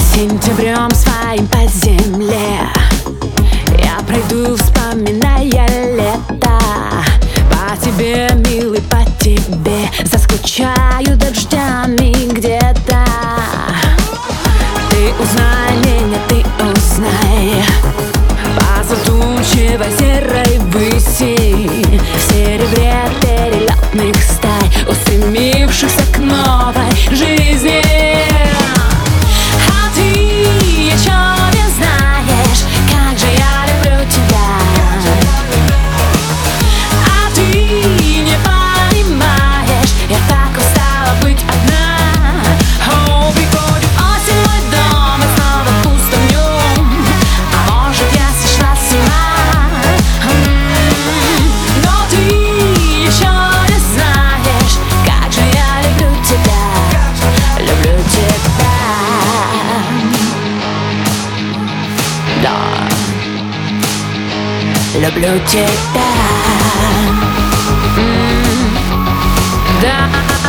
Сентябрем своим по земле я пройду, вспоминая лето. По тебе, милый, по тебе заскучаю дождями где-то. Ты узнай меня, ты узнай по задумчивой серой выси, в серебре перелетных стай, устремившихся к новой жизни. Люблю тебя, да.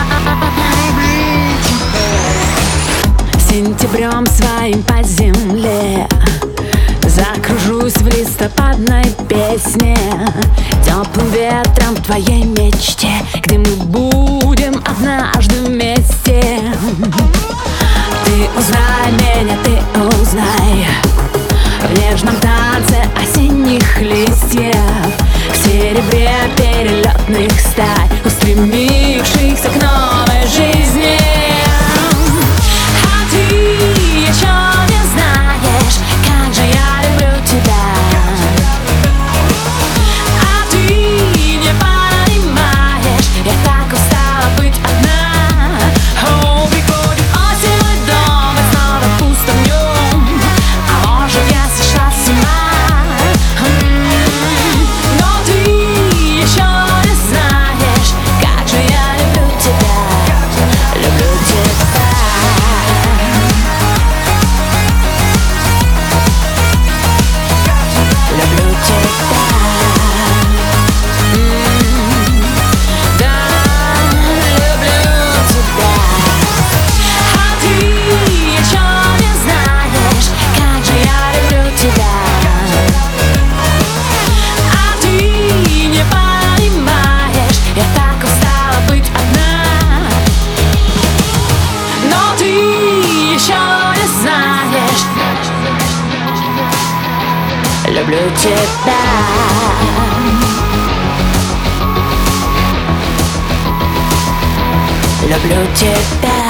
Сентябрем своим по земле закружусь в листопадной песне, теплым ветром в твоей мечте, где мы будем однажды вместе. Ты узнай меня, ты узнай в нежном танце осенних листьев, в серебре перелетных стай, устремившихся к новой жизни. А ты еще не знаешь, как же я люблю тебя. А ты не понимаешь, я так устала быть одна. О, приходит осень в мой дом, и снова пусто в нем. А может, я сошла с ума. Но ты еще не знаешь, как же я люблю тебя. Люблю тебя. Люблю тебя. Да, люблю тебя. А ты еще не знаешь, как же я люблю тебя. А ты не понимаешь, я так устала быть одна. Но ты еще не знаешь, люблю тебя. Люблю тебя.